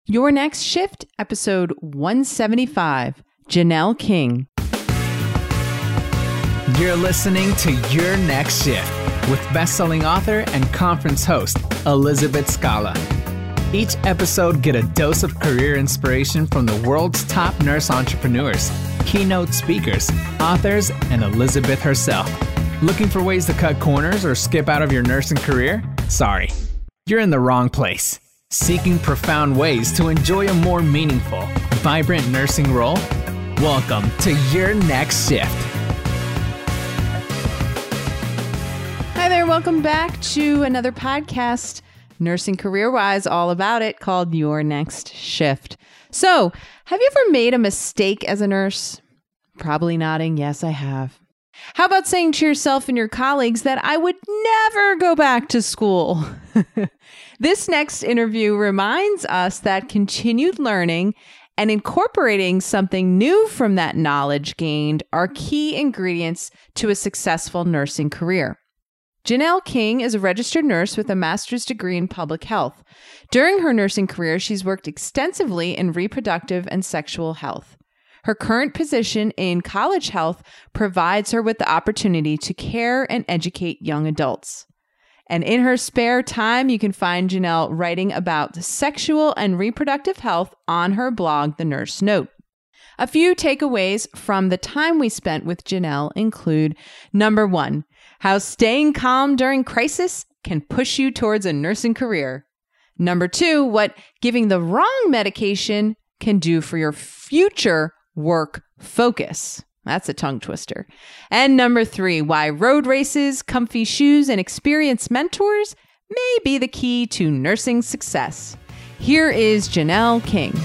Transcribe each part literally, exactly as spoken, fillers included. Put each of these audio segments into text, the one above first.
Your Next Shift, episode one seventy-five, Janelle King. You're listening to Your Next Shift with best-selling author and conference host, Elizabeth Scala. Each episode, get a dose of career inspiration from the world's top nurse entrepreneurs, keynote speakers, authors, and Elizabeth herself. Looking for ways to cut corners or skip out of your nursing career? Sorry, you're in the wrong place. Seeking profound ways to enjoy a more meaningful, vibrant nursing role? Welcome to Your Next Shift. Hi there, welcome back to another podcast, Nursing Career Wise, all about it, called Your Next Shift. So, have you ever made a mistake as a nurse? Probably nodding, yes, I have. How about saying to yourself and your colleagues that I would never go back to school? This next interview reminds us that continued learning and incorporating something new from that knowledge gained are key ingredients to a successful nursing career. Janelle King is a registered nurse with a master's degree in public health. During her nursing career, she's worked extensively in reproductive and sexual health. Her current position in college health provides her with the opportunity to care and educate young adults. And in her spare time, you can find Janelle writing about sexual and reproductive health on her blog, The Nurse Note. A few takeaways from the time we spent with Janelle include, number one, how staying calm during crisis can push you towards a nursing career. Number two, what giving the wrong medication can do for your future work focus. That's a tongue twister. And number three, why road races, comfy shoes, and experienced mentors may be the key to nursing success. Here is Janelle King.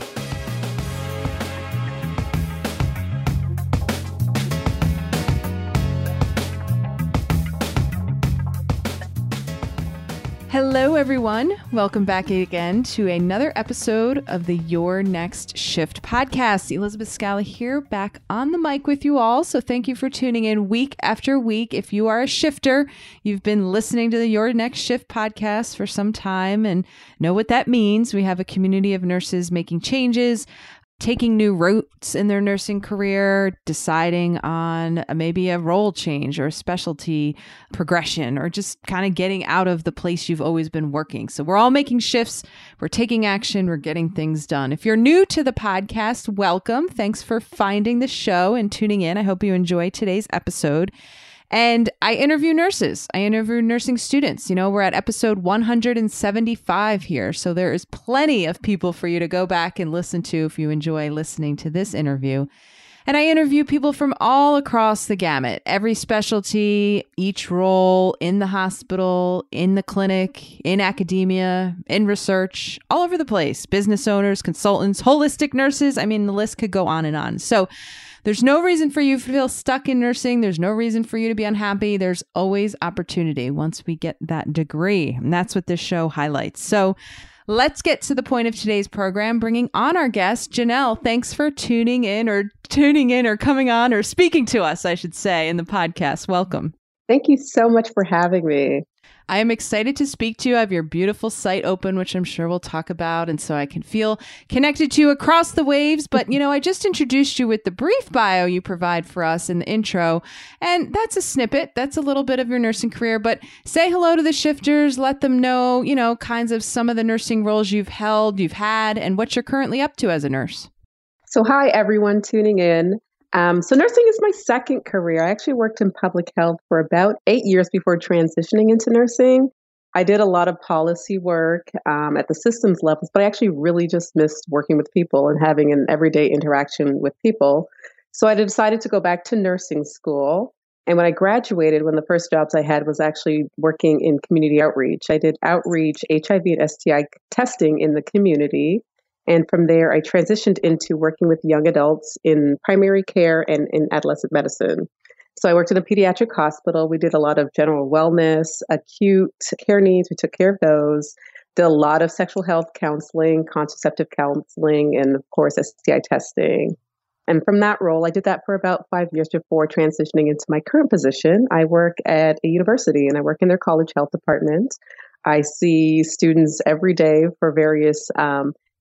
Hello, everyone. Welcome back again to another episode of the Your Next Shift podcast. Elizabeth Scala here, back on the mic with you all. So thank you for tuning in week after week. If you are a shifter, you've been listening to the Your Next Shift podcast for some time and know what that means. We have a community of nurses making changes, taking new routes in their nursing career, deciding on maybe a role change or a specialty progression, or just kind of getting out of the place you've always been working. So we're all making shifts. We're taking action. We're getting things done. If you're new to the podcast, welcome. Thanks for finding the show and tuning in. I hope you enjoy today's episode. And I interview nurses. I interview nursing students. You know, we're at episode one seventy-five here. So there is plenty of people for you to go back and listen to if you enjoy listening to this interview. And I interview people from all across the gamut, every specialty, each role in the hospital, in the clinic, in academia, in research, all over the place. Business owners, consultants, holistic nurses. I mean, the list could go on and on. So there's no reason for you to feel stuck in nursing. There's no reason for you to be unhappy. There's always opportunity once we get that degree. And that's what this show highlights. So let's get to the point of today's program, bringing on our guest, Janelle. Thanks for tuning in or tuning in or coming on or speaking to us, I should say, in the podcast. Welcome. Thank you so much for having me. I am excited to speak to you. I have your beautiful site open, which I'm sure we'll talk about. And so I can feel connected to you across the waves. But, you know, I just introduced you with the brief bio you provide for us in the intro. And that's a snippet. That's a little bit of your nursing career. But say hello to the shifters. Let them know, you know, kinds of some of the nursing roles you've held, you've had, and what you're currently up to as a nurse. So hi, everyone tuning in. Um, so nursing is my second career. I actually worked in public health for about eight years before transitioning into nursing. I did a lot of policy work um, at the systems levels, but I actually really just missed working with people and having an everyday interaction with people. So I decided to go back to nursing school. And when I graduated, one of the first jobs I had was actually working in community outreach. I did outreach, H I V and S T I testing in the community. And from there, I transitioned into working with young adults in primary care and in adolescent medicine. So I worked in a pediatric hospital. We did a lot of general wellness, acute care needs. We took care of those. Did a lot of sexual health counseling, contraceptive counseling, and of course, S T I testing. And from that role, I did that for about five years before transitioning into my current position. I work at a university and I work in their college health department. I see students every day for various um,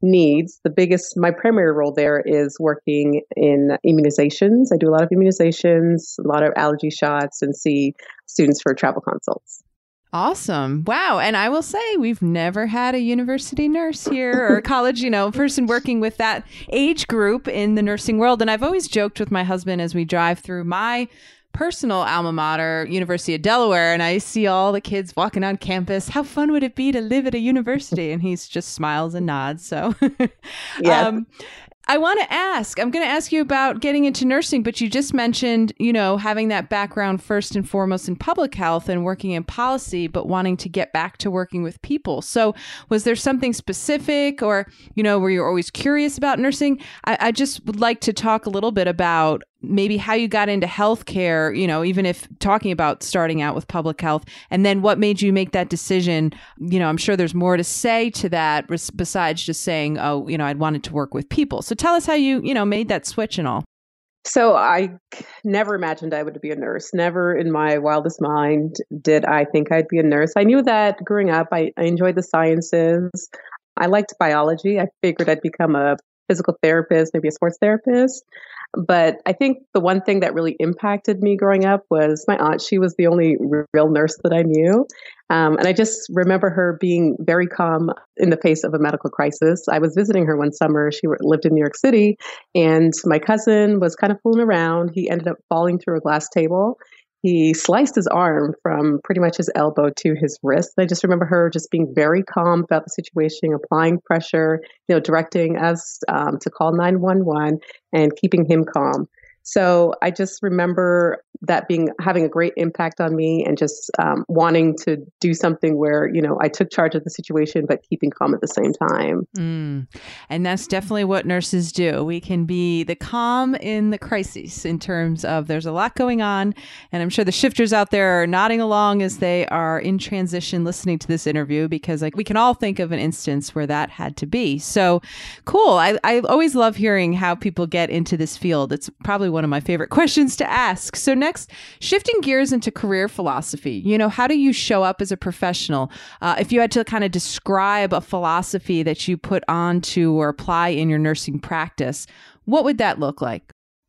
needs. The biggest, my primary role there is working in immunizations. I do a lot of immunizations, a lot of allergy shots, and see students for travel consults. Awesome. Wow. And I will say we've never had a university nurse here or a college, you know, person working with that age group in the nursing world. And I've always joked with my husband as we drive through my personal alma mater, University of Delaware, and I see all the kids walking on campus. How fun would it be to live at a university? And he's just smiles and nods. So yeah. um, I want to ask, I'm going to ask you about getting into nursing, but you just mentioned, you know, having that background first and foremost in public health and working in policy, but wanting to get back to working with people. So was there something specific or, you know, were you always curious about nursing? I, I just would like to talk a little bit about maybe how you got into healthcare, you know, even if talking about starting out with public health, and then what made you make that decision. You know, I'm sure there's more to say to that besides just saying, oh, you know, I'd wanted to work with people. So tell us how you, you know, made that switch and all. So I never imagined I would be a nurse. Never in my wildest mind did I think I'd be a nurse. I knew that growing up, I, I enjoyed the sciences. I liked biology. I figured I'd become a physical therapist, maybe a sports therapist. But I think the one thing that really impacted me growing up was my aunt. She was the only real nurse that I knew. Um, and I just remember her being very calm in the face of a medical crisis. I was visiting her one summer. She lived in New York City, and my cousin was kind of fooling around. He ended up falling through a glass table. He sliced his arm from pretty much his elbow to his wrist. I just remember her just being very calm about the situation, applying pressure, you know, directing us um, to call nine one one and keeping him calm. So I just remember that being having a great impact on me and just um, wanting to do something where, you know, I took charge of the situation, but keeping calm at the same time. Mm. And that's definitely what nurses do. We can be the calm in the crises in terms of there's a lot going on. And I'm sure the shifters out there are nodding along as they are in transition listening to this interview, because like we can all think of an instance where that had to be. So cool. I, I always love hearing how people get into this field. It's probably one of my favorite questions to ask. So next, shifting gears into career philosophy. You know, how do you show up as a professional? Uh, if you had to kind of describe a philosophy that you put onto or apply in your nursing practice, what would that look like?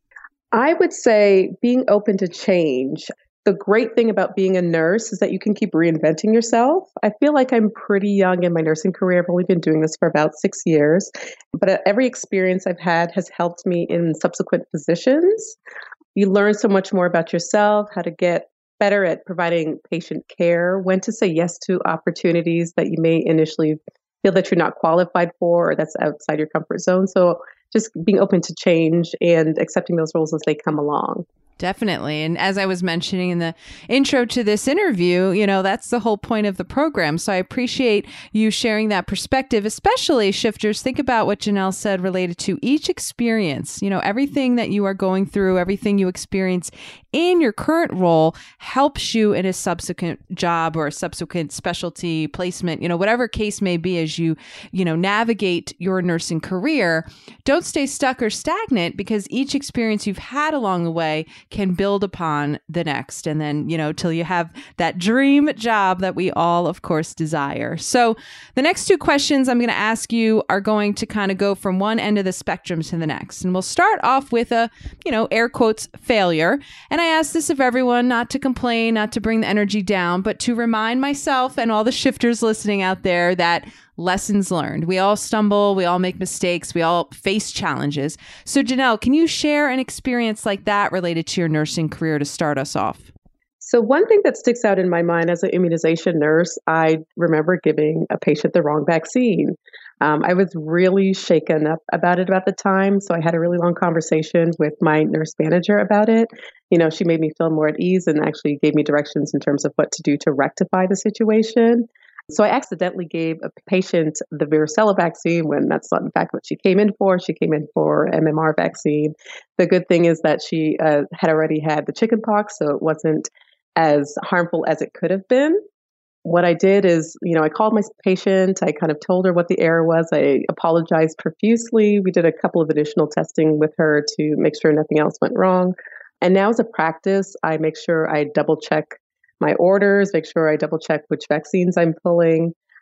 I would say being open to change. The great thing about being a nurse is that you can keep reinventing yourself. I feel like I'm pretty young in my nursing career. I've only been doing this for about six years, but every experience I've had has helped me in subsequent positions. You learn so much more about yourself, how to get better at providing patient care, when to say yes to opportunities that you may initially feel that you're not qualified for or that's outside your comfort zone. So just being open to change and accepting those roles as they come along. Definitely. And as I was mentioning in the intro to this interview, you know, that's the whole point of the program. So I appreciate you sharing that perspective, especially shifters. Think about what Janelle said related to each experience. You know, everything that you are going through, everything you experience in your current role helps you in a subsequent job or a subsequent specialty placement, you know, whatever case may be as you, you know, navigate your nursing career. Don't stay stuck or stagnant, because each experience you've had along the way can build upon the next. And then, you know, till you have that dream job that we all, of course, desire. So the next two questions I'm going to ask you are going to kind of go from one end of the spectrum to the next. And we'll start off with a, you know, air quotes, failure. And I ask this of everyone, not to complain, not to bring the energy down, but to remind myself and all the shifters listening out there that lessons learned. We all stumble, we all make mistakes, we all face challenges. So Janelle, can you share an experience like that related to your nursing career to start us off? So one thing that sticks out in my mind as an immunization nurse, I remember giving a patient the wrong vaccine. Um, I was really shaken up about it at the time. So I had a really long conversation with my nurse manager about it. You know, she made me feel more at ease and actually gave me directions in terms of what to do to rectify the situation. So I accidentally gave a patient the varicella vaccine when that's not in fact what she came in for. She came in for M M R vaccine. The good thing is that she uh, had already had the chickenpox, so it wasn't as harmful as it could have been. What I did is, you know, I called my patient. I kind of told her what the error was. I apologized profusely. We did a couple of additional testing with her to make sure nothing else went wrong. And now as a practice, I make sure I double check my orders, make sure I double check which vaccines I'm pulling.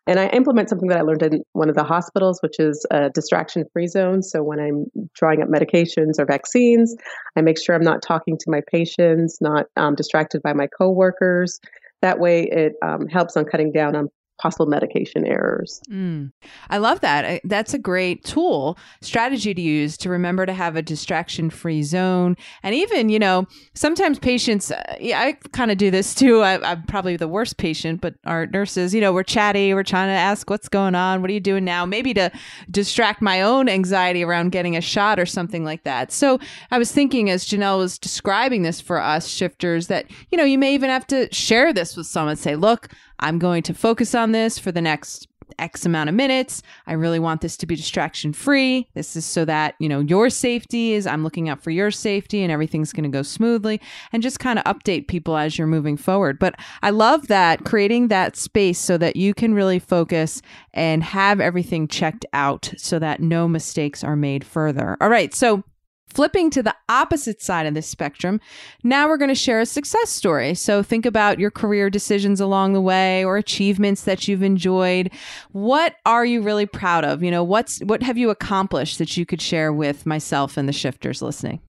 And I implement something that I learned in one of the hospitals, which is a distraction-free zone. So when I'm drawing up medications or vaccines, I make sure I'm not talking to my patients, not um, distracted by my coworkers. That way it um, helps on cutting down on possible medication errors. Mm. I love that. I, that's a great tool, strategy to use to remember to have a distraction-free zone. And even, you know, sometimes patients, uh, yeah, I kind of do this too. I, I'm probably the worst patient, but our nurses, you know, we're chatty. We're trying to ask what's going on. What are you doing now? Maybe to distract my own anxiety around getting a shot or something like that. So I was thinking as Janelle was describing this for us shifters that, you know, you may even have to share this with someone, say, look, I'm going to focus on this for the next X amount of minutes. I really want this to be distraction free. This is so that, you know, your safety is, I'm looking out for your safety and everything's going to go smoothly, and just kind of update people as you're moving forward. But I love that, creating that space so that you can really focus and have everything checked out so that no mistakes are made further. All right. So flipping to the opposite side of the spectrum, now we're going to share a success story. So think about your career decisions along the way or achievements that you've enjoyed. What are you really proud of? You know, what's what have you accomplished that you could share with myself and the shifters listening?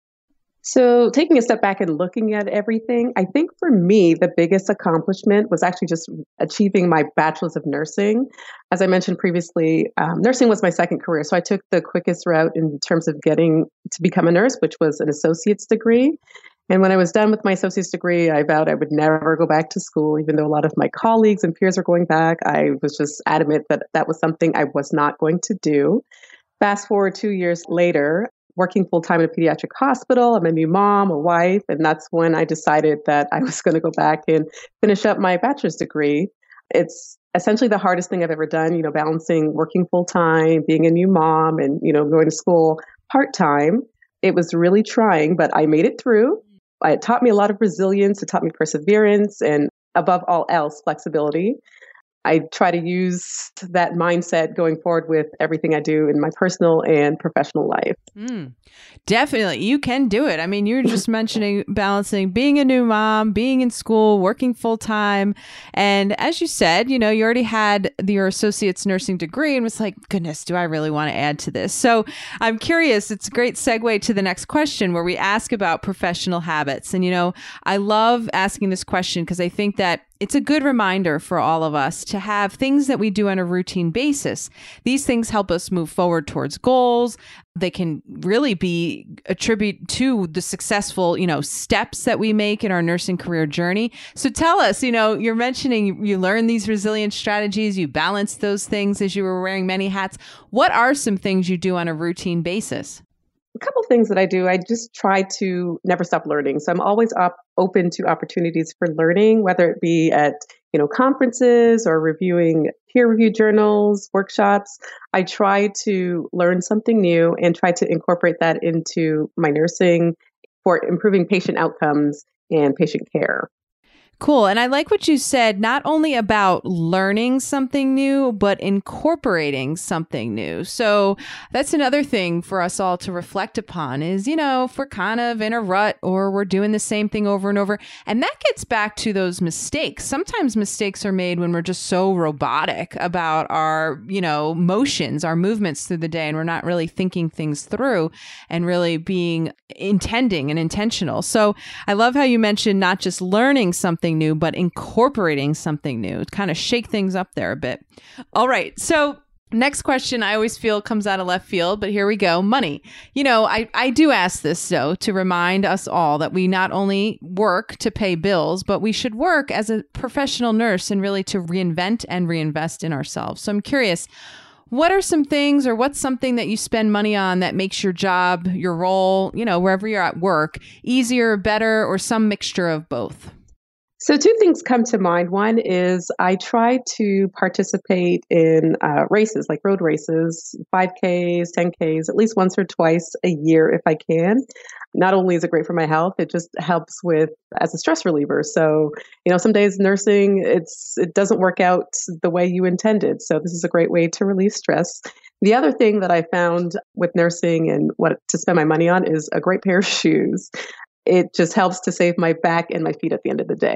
So taking a step back and looking at everything, I think for me, the biggest accomplishment was actually just achieving my bachelor's of nursing. As I mentioned previously, um, nursing was my second career. So I took the quickest route in terms of getting to become a nurse, which was an associate's degree. And when I was done with my associate's degree, I vowed I would never go back to school, even though a lot of my colleagues and peers are going back. I was just adamant that that was something I was not going to do. Fast forward two years later, working full-time in a pediatric hospital. I'm a new mom, a wife, and that's when I decided that I was going to go back and finish up my bachelor's degree. It's essentially the hardest thing I've ever done, you know, balancing working full-time, being a new mom, and, you know, going to school part-time. It was really trying, but I made it through. It taught me a lot of resilience. It taught me perseverance, and above all else, flexibility. I try to use that mindset going forward with everything I do in my personal and professional life. Mm, definitely. You can do it. I mean, you were just mentioning balancing being a new mom, being in school, working full time. And as you said, you know, you already had your associate's nursing degree and was like, goodness, do I really want to add to this? So I'm curious. It's a great segue to the next question where we ask about professional habits. And, you know, I love asking this question because I think that it's a good reminder for all of us to have things that we do on a routine basis. These things help us move forward towards goals. They can really be attributed to the successful, you know, steps that we make in our nursing career journey. So tell us, you know, you're mentioning you learn these resilience strategies, you balance those things as you were wearing many hats. What are some things you do on a routine basis? A couple things that I do, I just try to never stop learning. So I'm always op- open to opportunities for learning, whether it be at, you know, conferences or reviewing peer-reviewed journals, workshops. I try to learn something new and try to incorporate that into my nursing for improving patient outcomes and patient care. Cool. And I like what you said, not only about learning something new, but incorporating something new. So that's another thing for us all to reflect upon is, you know, if we're kind of in a rut or we're doing the same thing over and over. And that gets back to those mistakes. Sometimes mistakes are made when we're just so robotic about our, you know, motions, our movements through the day, and we're not really thinking things through and really being intending and intentional. So I love how you mentioned not just learning something new, but incorporating something new, kind of shake things up there a bit. All right. So next question, I always feel comes out of left field, but here we go. Money. You know, I, I do ask this, though, to remind us all that we not only work to pay bills, but we should work as a professional nurse and really to reinvent and reinvest in ourselves. So I'm curious, what are some things or what's something that you spend money on that makes your job, your role, you know, wherever you're at work, easier, better, or some mixture of both? So two things come to mind. One is I try to participate in uh, races, like road races, five Ks, ten Ks, at least once or twice a year if I can. Not only is it great for my health, it just helps with as a stress reliever. So, you know, some days nursing, it's it doesn't work out the way you intended. So this is a great way to relieve stress. The other thing that I found with nursing and what to spend my money on is a great pair of shoes. It just helps to save my back and my feet at the end of the day.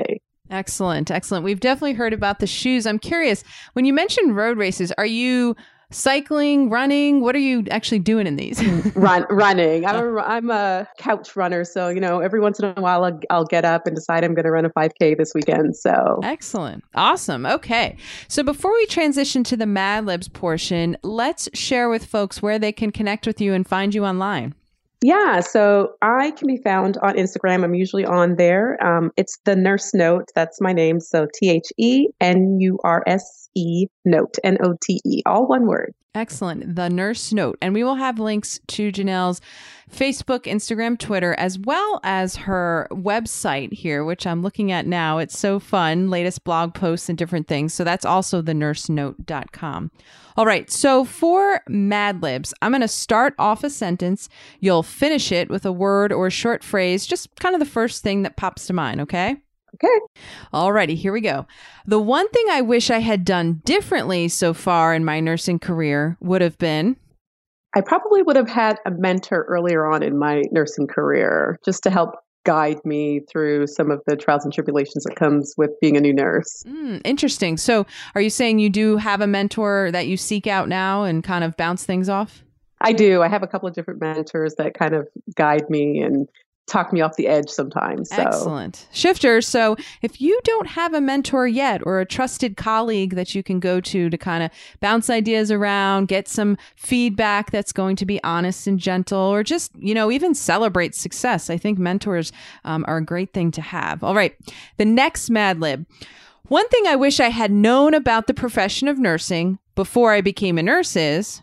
Excellent. Excellent. We've definitely heard about the shoes. I'm curious, when you mentioned road races, are you cycling, running? What are you actually doing in these? Run, running. I'm a, I'm a couch runner. So, you know, every once in a while I'll, I'll get up and decide I'm going to run a five K this weekend. So excellent. Awesome. Okay. So before we transition to the Mad Libs portion, let's share with folks where they can connect with you and find you online. Yeah, so I can be found on Instagram. I'm usually on there. Um, it's The Nurse Note. That's my name. So T H E N U R S E Note, N O T E, all one word. Excellent. The Nurse Note. And we will have links to Janelle's Facebook, Instagram, Twitter, as well as her website here, which I'm looking at now. It's so fun. Latest blog posts and different things. So that's also the nurse note dot com. All right. So for Mad Libs, I'm going to start off a sentence. You'll finish it with a word or a short phrase, just kind of the first thing that pops to mind. Okay. Okay. Alrighty, here we go. The one thing I wish I had done differently so far in my nursing career would have been... I probably would have had a mentor earlier on in my nursing career just to help guide me through some of the trials and tribulations that comes with being a new nurse. Mm, interesting. So are you saying you do have a mentor that you seek out now and kind of bounce things off? I do. I have a couple of different mentors that kind of guide me and talk me off the edge sometimes. So. Excellent. Shifters, so if you don't have a mentor yet or a trusted colleague that you can go to to kind of bounce ideas around, get some feedback that's going to be honest and gentle, or just, you know, even celebrate success, I think mentors um, are a great thing to have. All right. The next Mad Lib. One thing I wish I had known about the profession of nursing before I became a nurse is...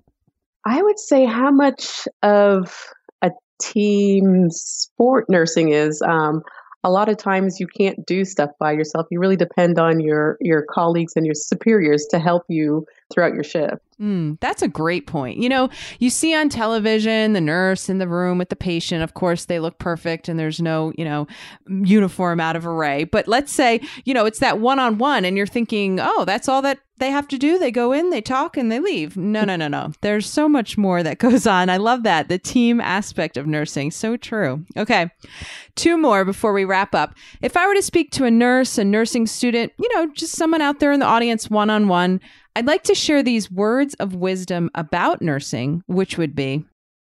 I would say how much of a team sport nursing is. Um, a lot of times you can't do stuff by yourself. You really depend on your your colleagues and your superiors to help you throughout your shift. Mm, that's a great point. You know, you see on television, the nurse in the room with the patient, of course, they look perfect and there's no, you know, uniform out of array. But let's say, you know, it's that one-on-one and you're thinking, oh, that's all that they have to do. They go in, they talk, and they leave. No, no, no, no. There's so much more that goes on. I love that. The team aspect of nursing. So true. Okay. Two more before we wrap up. If I were to speak to a nurse, a nursing student, you know, just someone out there in the audience one-on-one, I'd like to share these words of wisdom about nursing, which would be?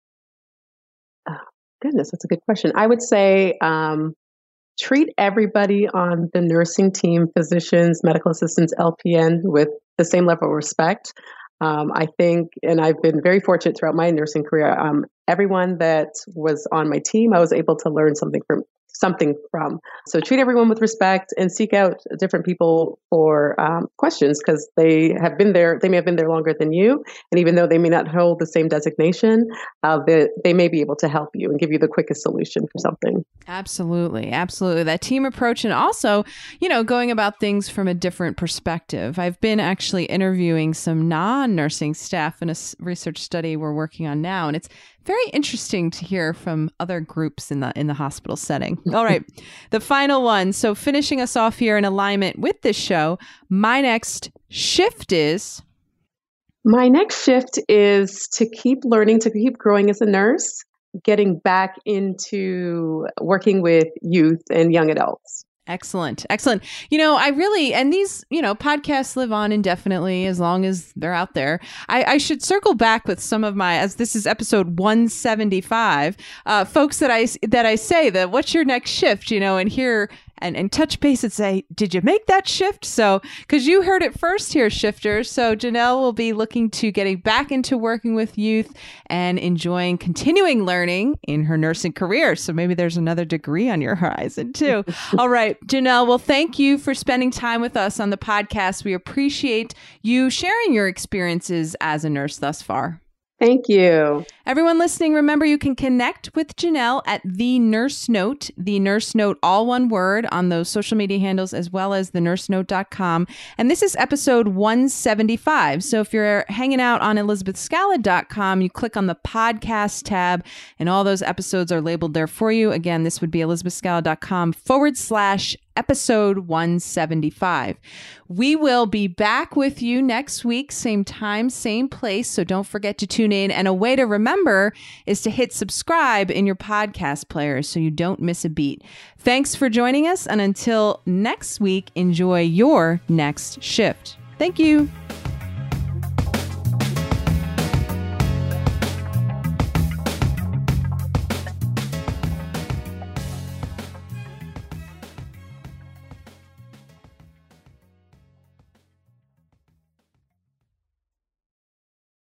Oh, goodness, that's a good question. I would say um, treat everybody on the nursing team, physicians, medical assistants, L P N, with the same level of respect. Um, I think, and I've been very fortunate throughout my nursing career, um, everyone that was on my team, I was able to learn something from. something from. So treat everyone with respect and seek out different people for um, questions because they have been there, they may have been there longer than you. And even though they may not hold the same designation, uh, they, they may be able to help you and give you the quickest solution for something. Absolutely. Absolutely. That team approach and also, you know, going about things from a different perspective. I've been actually interviewing some non-nursing staff in a research study we're working on now, and it's very interesting to hear from other groups in the in the hospital setting. All right. The final one. So finishing us off here in alignment with this show, my next shift is... My next shift is to keep learning, to keep growing as a nurse, getting back into working with youth and young adults. Excellent. Excellent. You know, I really, and these, you know, podcasts live on indefinitely as long as they're out there. I, I should circle back with some of my, as this is episode one seventy-five, uh, folks that I, that I say that what's your next shift, you know, and here and, and touch base and say, did you make that shift? So, because you heard it first here, shifters. So Janelle will be looking to getting back into working with youth and enjoying continuing learning in her nursing career. So maybe there's another degree on your horizon too. All right, Janelle, well, thank you for spending time with us on the podcast. We appreciate you sharing your experiences as a nurse thus far. Thank you. Everyone listening, remember you can connect with Janelle at The Nurse Note, The Nurse Note, all one word, on those social media handles, as well as the nurse note dot com. And this is episode one seventy-five. So if you're hanging out on elizabeth scala dot com, you click on the podcast tab and all those episodes are labeled there for you. Again, this would be elizabeth scala dot com forward slash episode one seventy-five. We will be back with you next week, same time, same place. So don't forget to tune in. And a way to remember is to hit subscribe in your podcast player so you don't miss a beat. Thanks for joining us. And until next week, enjoy your next shift. Thank you.